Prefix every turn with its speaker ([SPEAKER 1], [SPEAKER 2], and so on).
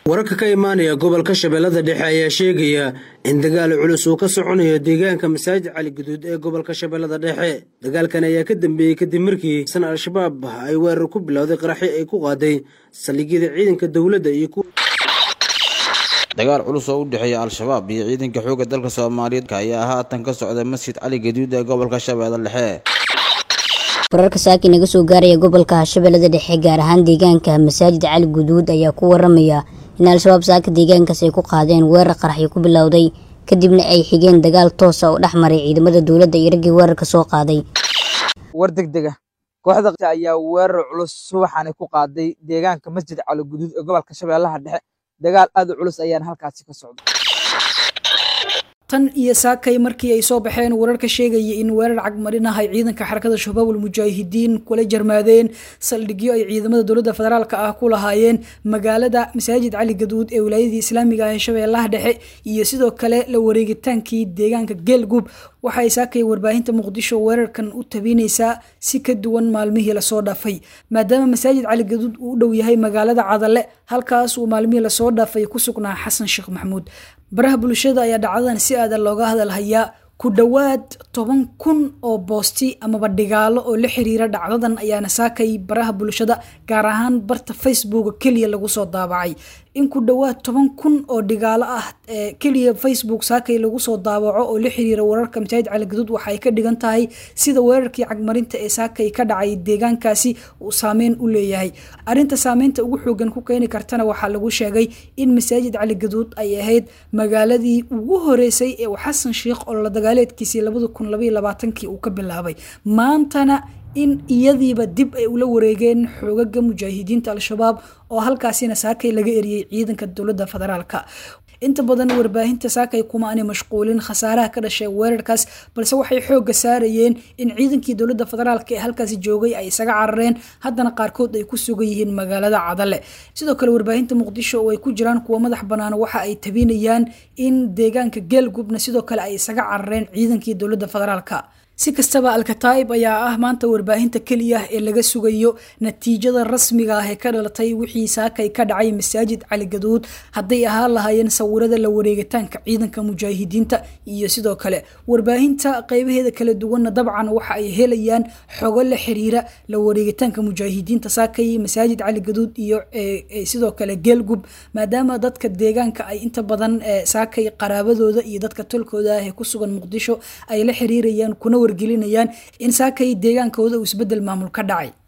[SPEAKER 1] wararka ka imaanaya gobolka Shabeellada Dhexe ayaa sheegaya in dagaal culus uu ka soconayo deegaanka Masaajid Cali Guduud ee gobolka Shabeellada Dhexe. Dagaalkan ayaa ka dambeeyay kadib markii Al-Shabaab ay weerar ku bilowday qaraxyo ay ku qaaday saldhigyada ciidanka dawladda iyo
[SPEAKER 2] dagaal culus oo u dhexeeya Al-Shabaab iyo ciidanka xoogga dalka Soomaaliyeed ayaa haatan ka socda Masjid Cali Guduud ee gobolka Shabeellada Dhexe.
[SPEAKER 3] wararka saakin naga soo gaaraya gobolka Shabeellada Dhexe gaar ahaan deegaanka Masaajid Cali Guduud ayaa ku waramaya in Al-Shabaab saaka deegaankaas ay ku qaadeen weerar qaraxyo ku bilowday kadibna ay xigeen dagaal toos ah oo dhexmaray ciidamada dawladda iyo raggii weerarka soo qaaday.
[SPEAKER 4] war degdeg ah kooxda ayaa weerar culus subaxan ku qaaday deegaanka Masjid Cali Guduud ee gobolka Shabeellaha Dhexe. dagaal aad u culus ayaan halkaas ka socdo.
[SPEAKER 5] tan iyo saakay markii ay soo baxeen wararka sheegaya in weerar cagmarinahay ciidanka xarakada Shabaabul Mujaahidiin kula jarmaadeen saldhigyo ay ciidamada dawladda federaalka ah ku lahaayeen magaalada Masaajid Cali Guduud ee wilaayada Islaamiga ah ee Shabeellaha Dhexe iyo sidoo kale la wareegitaankii deegaanka Geelgub. waxay saakay warbaahinta Muqdisho weerarkan u tabinaysaa si ka duwan maalmihii la soo dhaafay maadaama Masaajid Cali Guduud uu dhow yahay magaalada Cadalle halkaas uu maalmihii la soo dhaafay ku sugnaa Xasan Sheekh Maxamuud. baraha bulshada ayaa dhacdadan si aad looga hadalhayaa ku dhawaad 10,000 oo boosti ama badhigaalo oo la xiriira dhacdadan ayaana saakay baraha bulshada gaar ahaan barta Facebook kaliya lagu soo daabacay in ku dhawaad 10,000 oo dhigaalo ah kaliya Facebook saakay lagu soo daabaco oo la xiriira wararka Masaajid Cali Guduud waxay ka dhigan tahay sida weerarkii cagmarinta ee saakay ka dhacay deegaankaasi uu saameyn u leeyahay. arinta saameynta ugu xoogan ku keeni kartana waxaa lagu sheegay in Masaajid Cali Guduud ay ahayd magaaladii ugu horeysay ee Xasan Sheekh oo la dagaaleedkiisii 2022 uu ka bilaabay maantana in iyadiiba dib ay ula wareegeen xoogaga mujaahidiinta Al-Shabaab oo halkaasina saakay laga eriyay ciidanka dawladda federaalka. inta badan warbaahinta saakay kuma aanay mashquulin khasaaraha ka dhashay weerarkaas balse waxay xoog saarayeen in ciidankii dawladda federaalka ee halkaas joogay ay isaga carareen haddana qaarkood ay ku sugan yihiin magaalada Cadalle. sidoo kale warbaahinta Muqdisho oo ay ku jiraan kuwa madax banaan waxa ay tabinayaan in deegaanka Geelgubna sidoo kale ay isaga carareen ciidankii dawladda federaalka. si kastaba Al-Kataib ayaa ah maanta warbaahinta kaliya ee laga sugayo natiijada rasmiga ah ee ka dhalatay wixii saakay ka dhacay Masaajid Cali Guduud haday ahaan lahaayeen sawirada la wareegitaanka ciidanka mujaahidiinta iyo sidoo kale warbaahinta qaybaheeda kala duwan dabcan waxa ay helayaan xogo la xiriira la wareegitaanka mujaahidiinta saakay Masaajid Cali Guduud iyo sidoo kale Geelgub maadaama dadka deegaanka ay inta badan saakay qaraabadooda iyo dadka tolkooda ah ee ku sugan Muqdisho ay la xiriirayaan kuna wargelinayaan in saakay deegaankooda uu isbedel maamul ka dhacay.